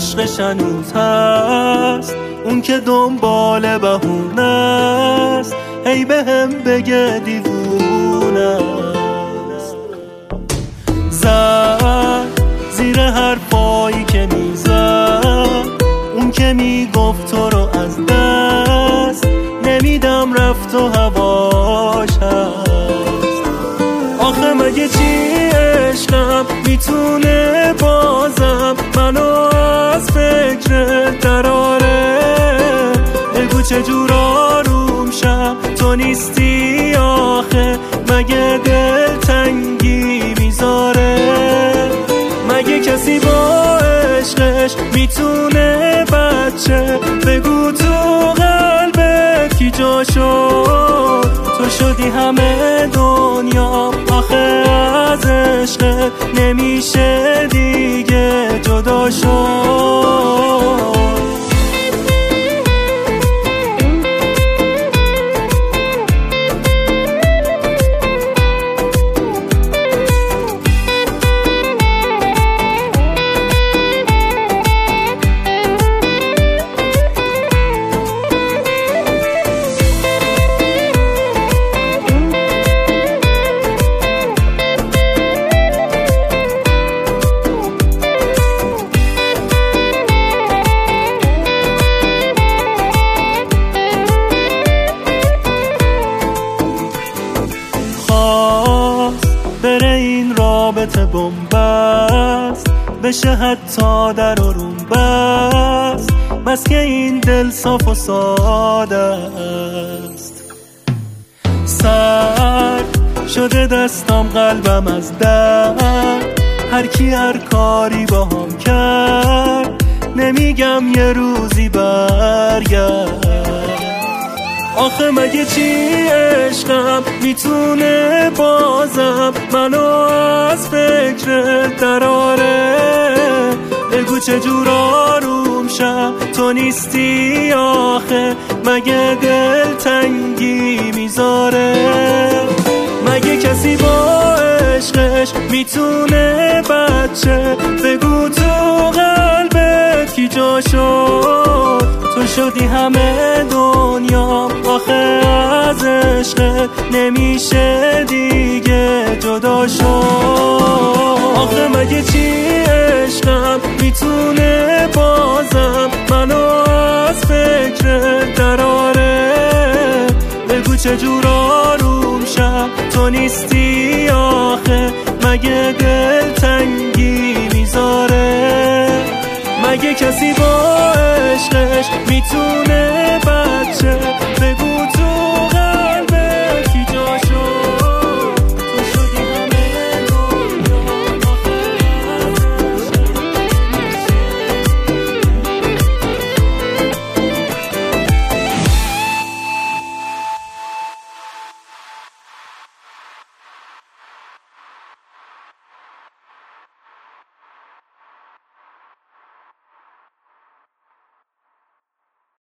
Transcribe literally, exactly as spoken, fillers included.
عشقش هنوز هست، اون که دنبال بهونه است، هی به هم بگه دیوونه است. زد زیر حرفایی که میزد، اون که میگفت تو رو از دست نمیدم، رفت و هواش هست. آخه مگه چی عشقم میتونه بازم منو از فکر دراره؟ بگو چجور آروم شم تو نیستی آخه، مگه دل تنگی میذاره؟ مگه کسی با عشقش میتونه بچه؟ بگو تو قلبت کی جا شد؟ تو شدی همه دنیا آخه، از عشقت نمیشه دیگه جدا شد. بره این رابطه بنبست، بشه حتی در و روم بست، بس که این دل صاف و ساده است. سر شده دستم قلبم از درد، هر کی هر کاری با هم کرد، نمیگم یه روزی برگرد. آخه مگه چی عشقم میتونه بازم منو از فکر دراره؟ بگو چجور آروم شم تو نیستی آخه، مگه دل تنگی میذاره؟ مگه کسی با عشقش میتونه بچه؟ بگو تو قلبت کی جا شد؟ تو شدی همه دنیا آخه، از عشقت نمیشه دیگه جدا شد. آخه مگه چی عشقم میتونه بازم منو از فکر دراره؟ بگو چجور آروم شم تو نیستی آخه، مگه دل تنگی میذاره؟ مگه کسی با عشقش میتونه بچه؟ بگو